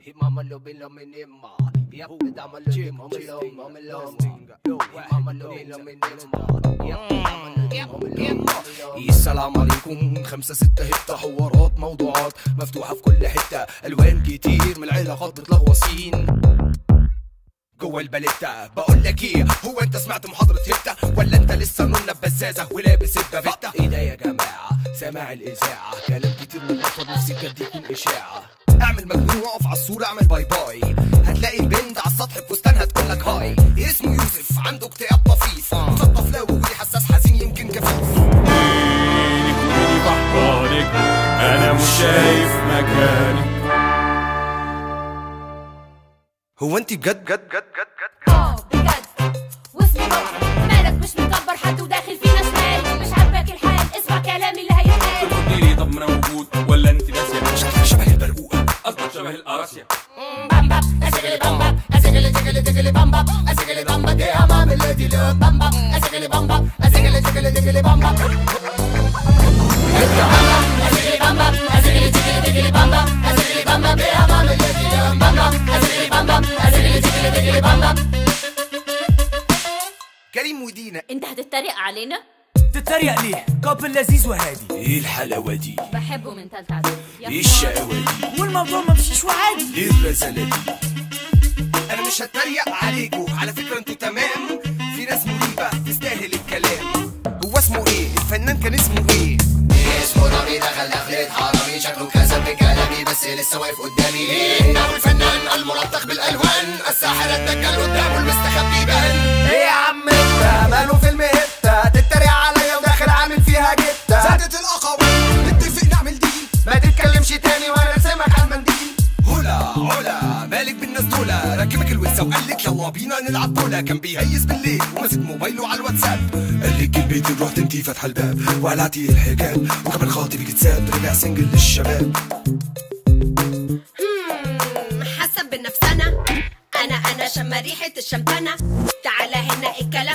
السلام عليكم. 5 6 هبتة حوارات موضوعات مفتوحة في كل حتة، ألوان كتير من العلاقات بتلغوصين جوه الباليتا. بقولك ايه، هو انت سمعت محاضرة هبتة ولا انت لسه نونة بزازة ولابس البافيتا؟ ايه ده يا جماعة، سامع الإذاعة كلام كتير من الأطفال نفسي بجد يكون إشاعة. اعمل مجنون واقف على الصورة، اعمل باي باي، هتلاقي البنت على السطح بفستانها تقولك هاي. اسمه يوسف عنده اكتئاب طفيف، مثقف لا وولي حساس حزين يمكن كفيف. كوني بحضانك انا مش شايف مكانك. هو انت بجد بجد بجد بجد بجد واسمي بابا، مالك مش مكبر حد وداخل فينا شمال؟ مش عاجبك الحال، اسمع كلامي اللي هيتقال. تقولي لي طب ما انا موجود ولا انت ناسيه؟ شكلك شبه البرقوقة، قصدك شبه القراصية. بامبا اسجلي بامبا اسجلي تجلي تجلي بامبا اسجلي بامبا دي امام الذي له بامبا اسجلي بامبا اسجلي تجلي تجلي بامبا اسجلي بامبا اسجلي تجلي تجلي بامبا اسجلي بامبا دي امام الذي له بامبا اسجلي بامبا اسجلي تجلي تجلي بامبا. كريم ودينا، انت هتتريق علينا؟ تتريق ليه؟ كابل لذيذ وهادي. ايه الحلاوة دي؟ بحبه من تالتة اعدادي. ايه الشقاوة دي؟ والموضوع ممشيش وعادي. ايه الرزالة دي؟ انا مش هتريق عليكوا، على فكرة انتوا تمام، في ناس مريبة تستاهل الكلام. هو اسمه ايه؟ الفنان كان اسمه ايه؟ اسمه رامي، دخل دخلة حرامي، شكله كذب بكلامي بس لسه واقف قدامي. انه الفنان الملطخ بالالوان، الساحر الدجال قدامه المستخبي بان. ايه يا عم انت ماله فيلم هبتة تتريق عليا وداخل عامل فيها جتة؟ زادت الاقاويل نتفق نعمل دي، ما تتكلمش تاني وانا ارسمك على المنديل. هلا علا مالك بالناس دولة، ركبك الوسة وقالك يلا بينا نلعب بولا. كان بيهيس بالليل وماسك موبايله على الواتساب، قالك البيت رحت انتي فاتحة الباب وقلعتي الحجاب وكمان خاطبك اتساب، رجع سنجل للشباب. حسب بالنفسنا، انا شم ريحة الشمبانة. تعالى هنا الكلام